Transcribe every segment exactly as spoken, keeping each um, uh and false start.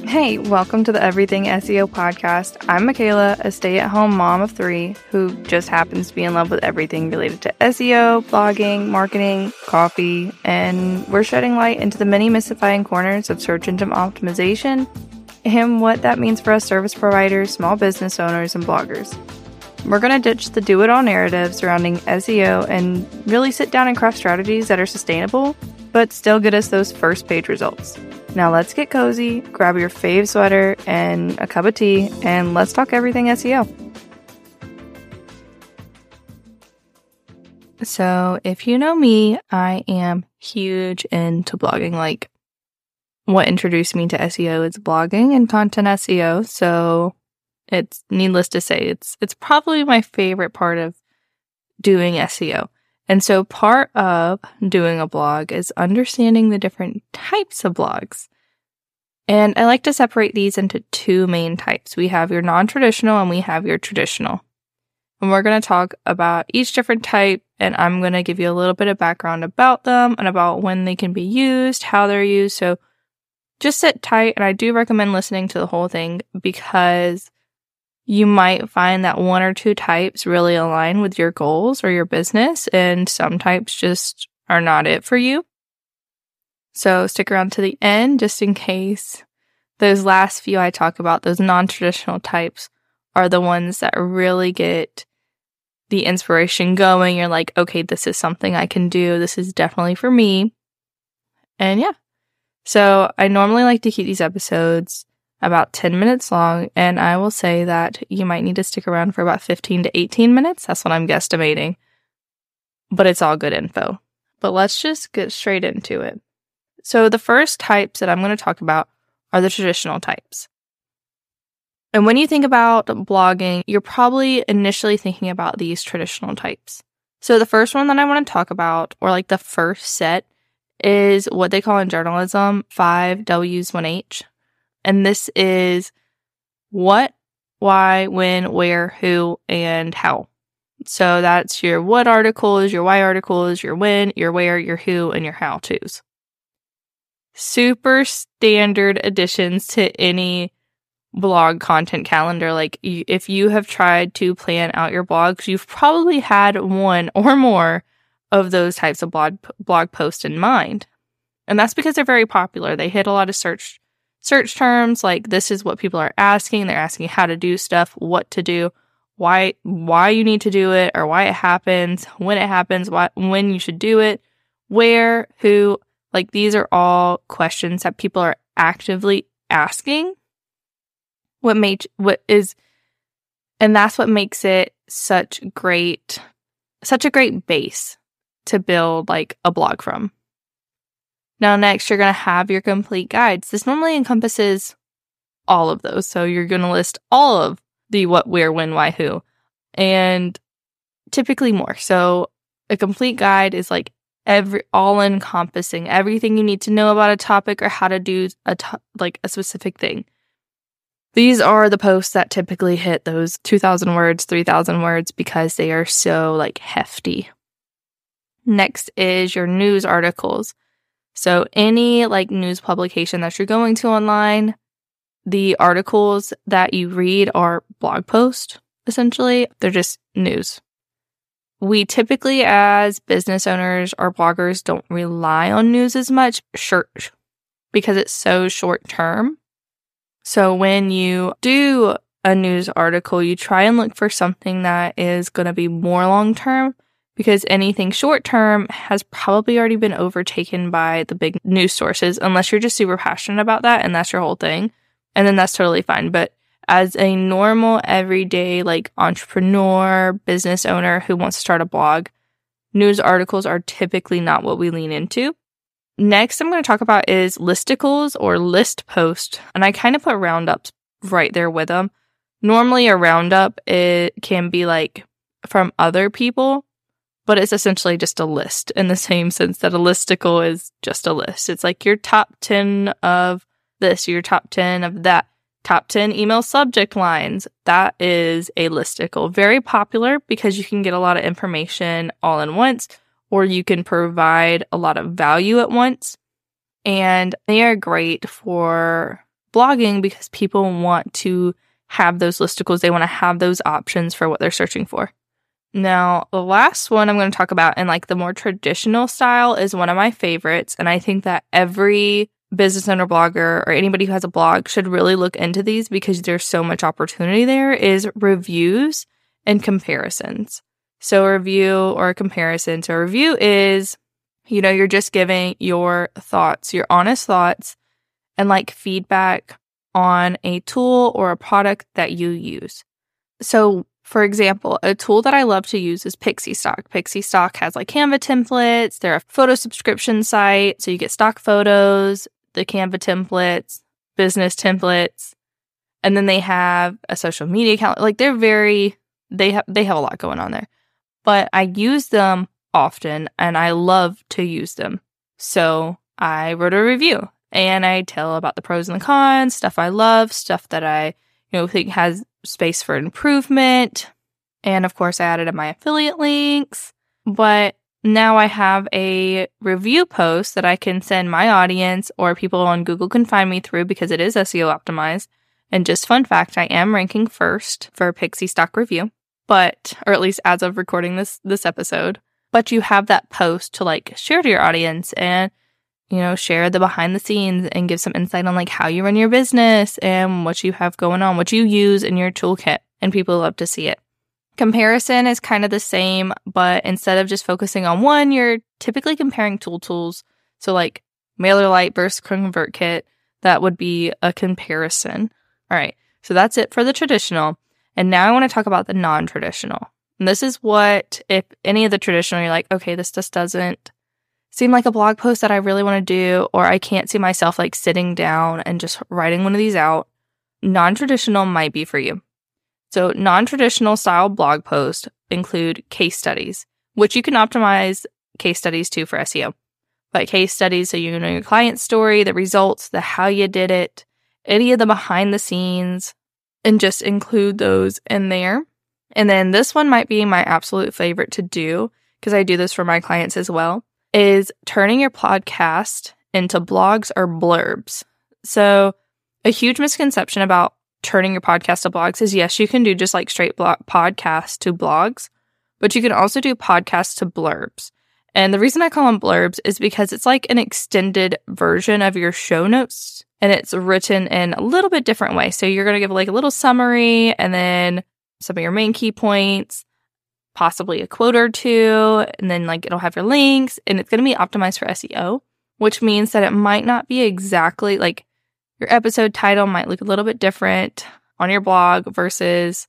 Hey, welcome to the Everything S E O podcast. I'm Michaela, a stay-at-home mom of three who just happens to be in love with everything related to S E O, blogging, marketing, coffee, and we're shedding light into the many mystifying corners of search engine optimization and what that means for us service providers, small business owners, and bloggers. We're going to ditch the do-it-all narrative surrounding S E O and really sit down and craft strategies that are sustainable, but still get us those first page results. Now let's get cozy, grab your fave sweater and a cup of tea, and let's talk everything S E O. So if you know me, I am huge into blogging. Like, what introduced me to S E O is blogging and content S E O. So it's needless to say, it's it's probably my favorite part of doing S E O. And so part of doing a blog is understanding the different types of blogs. And I like to separate these into two main types. We have your non-traditional and we have your traditional. And we're going to talk about each different type, and I'm going to give you a little bit of background about them and about when they can be used, how they're used. So just sit tight, and I do recommend listening to the whole thing because you might find that one or two types really align with your goals or your business, and some types just are not it for you. So stick around to the end just in case those last few I talk about, those non-traditional types, are the ones that really get the inspiration going. You're like, okay, this is something I can do. This is definitely for me. And yeah. So I normally like to keep these episodes about ten minutes long, and I will say that you might need to stick around for about fifteen to eighteen minutes. That's what I'm guesstimating. But it's all good info. But let's just get straight into it. So the first types that I'm going to talk about are the traditional types. And when you think about blogging, you're probably initially thinking about these traditional types. So the first one that I want to talk about, or like the first set, is what they call in journalism five W's, one H. And this is what, why, when, where, who, and how. So that's your what articles, your why articles, your when, your where, your who, and your how-tos. Super standard additions to any blog content calendar. Like, if you have tried to plan out your blogs, you've probably had one or more of those types of blog blog posts in mind. And that's because they're very popular. They hit a lot of search Search terms, like this is what people are asking. They're asking how to do stuff, what to do, why why you need to do it, or why it happens, when it happens, why, when you should do it, where, who. Like, these are all questions that people are actively asking. What make what is, and that's what makes it such great, such a great base to build like a blog from. Now, next, you're going to have your complete guides. This normally encompasses all of those. So you're going to list all of the what, where, when, why, who, and typically more. So a complete guide is like every all-encompassing, everything you need to know about a topic or how to do a to- like a specific thing. These are the posts that typically hit those two thousand words, three thousand words because they are so like hefty. Next is your news articles. So any like news publication that you're going to online, the articles that you read are blog posts, essentially. They're just news. We typically, as business owners or bloggers, don't rely on news as much, sure, because it's so short term. So when you do a news article, you try and look for something that is going to be more long term, because anything short term has probably already been overtaken by the big news sources, unless you're just super passionate about that and that's your whole thing. And then that's totally fine. But as a normal, everyday, like entrepreneur, business owner who wants to start a blog, news articles are typically not what we lean into. Next, I'm going to talk about is listicles or list post. And I kind of put roundups right there with them. Normally, a roundup, it can be like from other people, but it's essentially just a list in the same sense that a listicle is just a list. It's like your top ten of this, your top ten of that, top ten email subject lines. That is a listicle. Very popular because you can get a lot of information all in once, or you can provide a lot of value at once. And they are great for blogging because people want to have those listicles. They want to have those options for what they're searching for. Now, the last one I'm going to talk about in like the more traditional style is one of my favorites. And I think that every business owner, blogger, or anybody who has a blog should really look into these because there's so much opportunity there, is reviews and comparisons. So a review or a comparison. So a review is, you know, you're just giving your thoughts, your honest thoughts, and like feedback on a tool or a product that you use. So for example, a tool that I love to use is Pixiestock. Pixiestock has like Canva templates. They're a photo subscription site. So you get stock photos, the Canva templates, business templates, and then they have a social media account. Like they're very, they have, they have a lot going on there. But I use them often and I love to use them. So I wrote a review and I tell about the pros and the cons, stuff I love, stuff that I, you know, think has space for improvement. And of course, I added in my affiliate links. But now I have a review post that I can send my audience or people on Google can find me through because it is S E O optimized. And just fun fact, I am ranking first for Pixiestock review, but, or at least as of recording this, this episode. But you have that post to like share to your audience and, you know, share the behind the scenes and give some insight on like how you run your business and what you have going on, what you use in your toolkit. And people love to see it. Comparison is kind of the same, but instead of just focusing on one, you're typically comparing tool tools. So like MailerLite versus ConvertKit, that would be a comparison. All right, so that's it for the traditional. And now I want to talk about the non-traditional. And this is what, if any of the traditional, you're like, okay, this just doesn't seem like a blog post that I really want to do, or I can't see myself like sitting down and just writing one of these out. Non-traditional might be for you. So non-traditional style blog posts include case studies, which you can optimize case studies too for S E O. But case studies, so you know your client story, the results, the how you did it, any of the behind the scenes, and just include those in there. And then this one might be my absolute favorite to do, because I do this for my clients as well, is turning your podcast into blogs or blurbs. So a huge misconception about turning your podcast to blogs is, yes, you can do just like straight blog podcasts to blogs, but you can also do podcasts to blurbs. And the reason I call them blurbs is because it's like an extended version of your show notes, and it's written in a little bit different way. So you're going to give like a little summary and then some of your main key points, possibly a quote or two, and then like it'll have your links, and it's going to be optimized for S E O, which means that it might not be exactly like your episode title might look a little bit different on your blog versus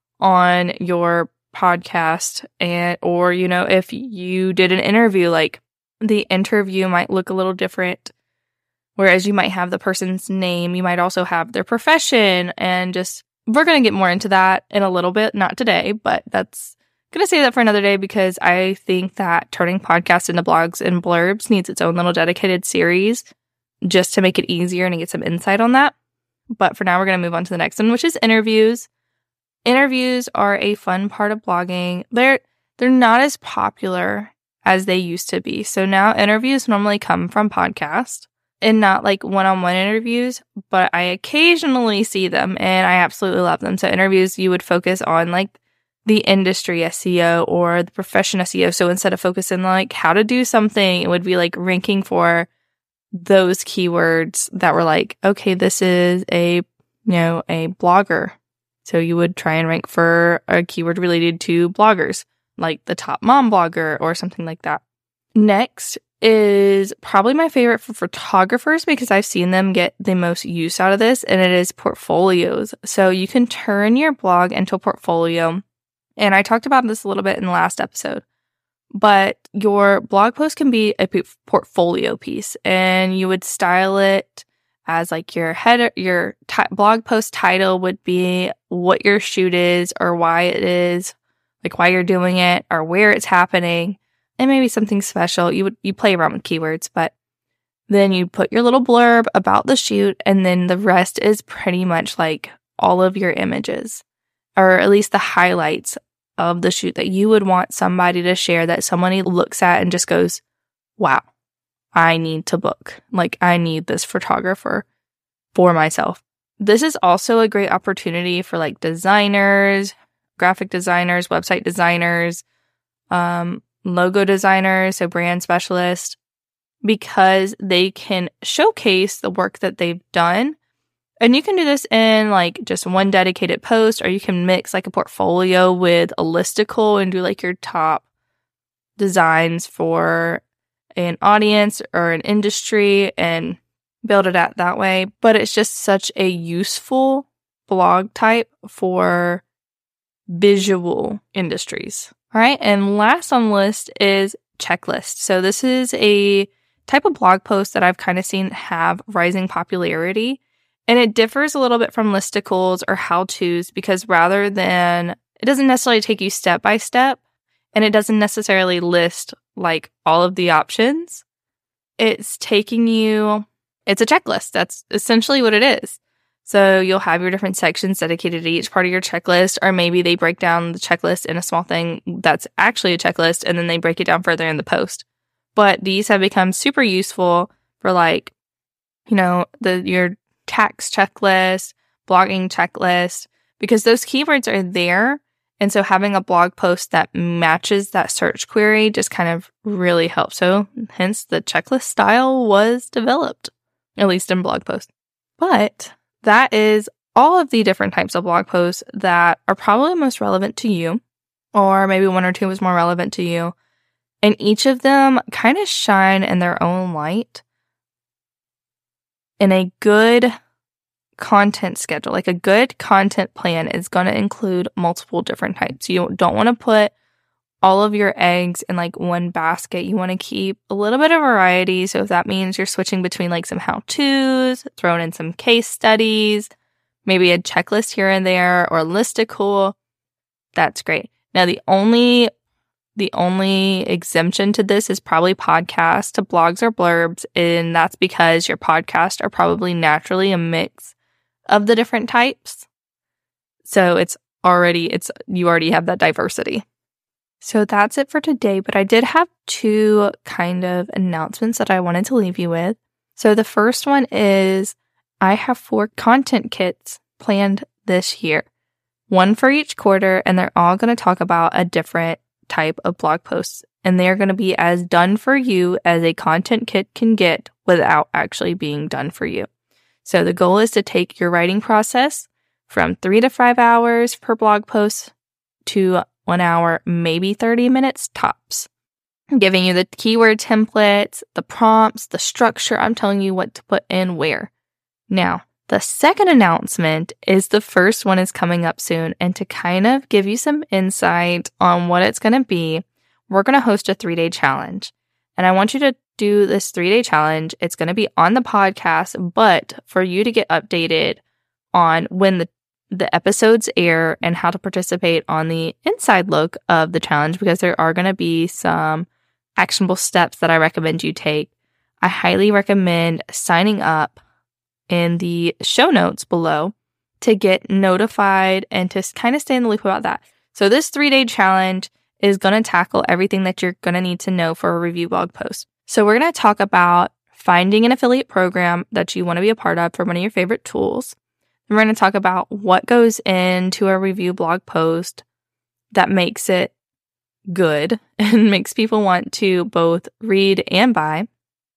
on your podcast. And, or, you know, if you did an interview, like the interview might look a little different. Whereas you might have the person's name, you might also have their profession, and just, we're going to get more into that in a little bit, not today, but that's going to say that for another day, because I think that turning podcasts into blogs and blurbs needs its own little dedicated series just to make it easier and to get some insight on that. But for now, we're going to move on to the next one, which is interviews. Interviews are a fun part of blogging. They're they're not as popular as they used to be. So now interviews normally come from podcasts and not like one-on-one interviews, but I occasionally see them and I absolutely love them. So interviews, you would focus on like the industry S E O or the profession S E O. So instead of focusing on like how to do something, it would be like ranking for those keywords that were like, okay, this is a, you know, a blogger. So you would try and rank for a keyword related to bloggers, like the top mom blogger or something like that. Next is probably my favorite for photographers, because I've seen them get the most use out of this, and it is portfolios. So you can turn your blog into a portfolio. And I talked about this a little bit in the last episode. But your blog post can be a p- portfolio piece, and you would style it as like your header, your t- blog post title would be what your shoot is or why it is, like why you're doing it or where it's happening, and maybe something special. You would you play around with keywords, but then you put your little blurb about the shoot, and then the rest is pretty much like all of your images, or at least the highlights of the shoot that you would want somebody to share, that somebody looks at and just goes, wow, I need to book. Like, I need this photographer for myself. This is also a great opportunity for like designers, graphic designers, website designers, um, logo designers, so brand specialists, because they can showcase the work that they've done. And you can do this in like just one dedicated post, or you can mix like a portfolio with a listicle and do like your top designs for an audience or an industry and build it out that way. But it's just such a useful blog type for visual industries. All right. And last on the list is checklist. So this is a type of blog post that I've kind of seen have rising popularity. And it differs a little bit from listicles or how-tos, because rather than, it doesn't necessarily take you step by step, and it doesn't necessarily list like all of the options. It's taking you, it's a checklist. That's essentially what it is. So you'll have your different sections dedicated to each part of your checklist, or maybe they break down the checklist in a small thing that's actually a checklist, and then they break it down further in the post. But these have become super useful for like, you know, the your tax checklist, blogging checklist, because those keywords are there. And so having a blog post that matches that search query just kind of really helps. So hence the checklist style was developed, at least in blog posts. But that is all of the different types of blog posts that are probably most relevant to you, or maybe one or two was more relevant to you. And each of them kind of shine in their own light. In a good content schedule, like a good content plan is going to include multiple different types. You don't want to put all of your eggs in like one basket. You want to keep a little bit of variety. So if that means you're switching between like some how-tos, throwing in some case studies, maybe a checklist here and there, or a listicle, that's great. Now the only The only exemption to this is probably podcasts to blogs or blurbs, and that's because your podcasts are probably naturally a mix of the different types. So it's already, it's you already have that diversity. So that's it for today, but I did have two kind of announcements that I wanted to leave you with. So the first one is I have four content kits planned this year, one for each quarter, and they're all going to talk about a different type of blog posts, and they're going to be as done for you as a content kit can get without actually being done for you. So the goal is to take your writing process from three to five hours per blog post to one hour, maybe thirty minutes tops. I'm giving you the keyword templates, the prompts, the structure. I'm telling you what to put in where. Now, the second announcement is the first one is coming up soon, and to kind of give you some insight on what it's going to be, we're going to host a three-day challenge. And I want you to do this three-day challenge. It's going to be on the podcast, but for you to get updated on when the, the episodes air and how to participate on the inside look of the challenge, because there are going to be some actionable steps that I recommend you take. I highly recommend signing up in the show notes below to get notified and to kind of stay in the loop about that. So this three-day challenge is going to tackle everything that you're going to need to know for a review blog post. So we're going to talk about finding an affiliate program that you want to be a part of for one of your favorite tools. And we're going to talk about what goes into a review blog post that makes it good and makes people want to both read and buy.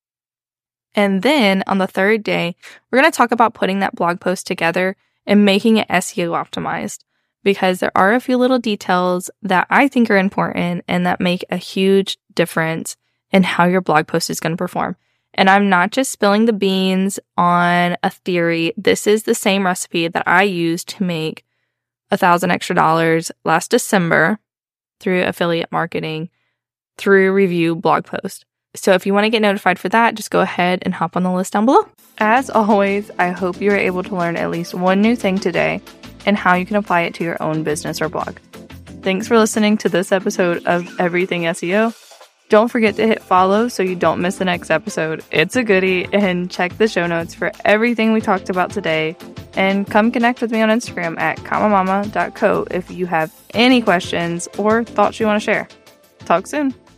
And then on the third day, we're going to talk about putting that blog post together and making it S E O optimized, because there are a few little details that I think are important and that make a huge difference in how your blog post is going to perform. And I'm not just spilling the beans on a theory. This is the same recipe that I used to make a thousand extra dollars last December through affiliate marketing, through review blog post. So if you want to get notified for that, just go ahead and hop on the list down below. As always, I hope you were able to learn at least one new thing today and how you can apply it to your own business or blog. Thanks for listening to this episode of Everything S E O. Don't forget to hit follow so you don't miss the next episode. It's a goodie, and check the show notes for everything we talked about today. And come connect with me on Instagram at comma mama dot co if you have any questions or thoughts you want to share. Talk soon.